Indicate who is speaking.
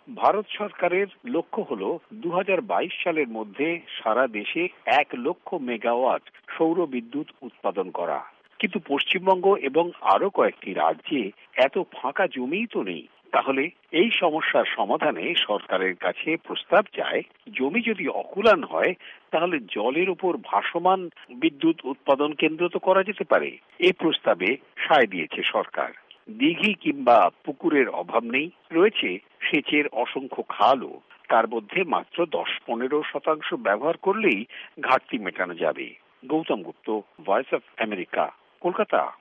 Speaker 1: ভারত সরকারের লক্ষ্য হল 2022 সালের মধ্যে সারা দেশে 1 লক্ষ মেগাওয়াট সৌর বিদ্যুৎ উৎপাদন করা। কিন্তু পশ্চিমবঙ্গ এবং আরো কয়েকটি রাজ্যে এত ফাঁকা জমিই তো নেই। তাহলে এই সমস্যার সমাধানে সরকারের কাছে প্রস্তাব চায়, জমি যদি অকুলান হয় তাহলে জলের উপর ভাসমান বিদ্যুৎ উৎপাদন কেন্দ্র তো করা যেতে পারে। এই প্রস্তাবে সায় দিয়েছে সরকার। দিঘি কিংবা পুকুরের অভাব নেই, রয়েছে সেচের অসংখ্য খালও। তার মধ্যে মাত্র 10-15% ব্যবহার করলেই ঘাটতি মেটানো যাবে। Gautam Gupta, Voice of America, Kolkata.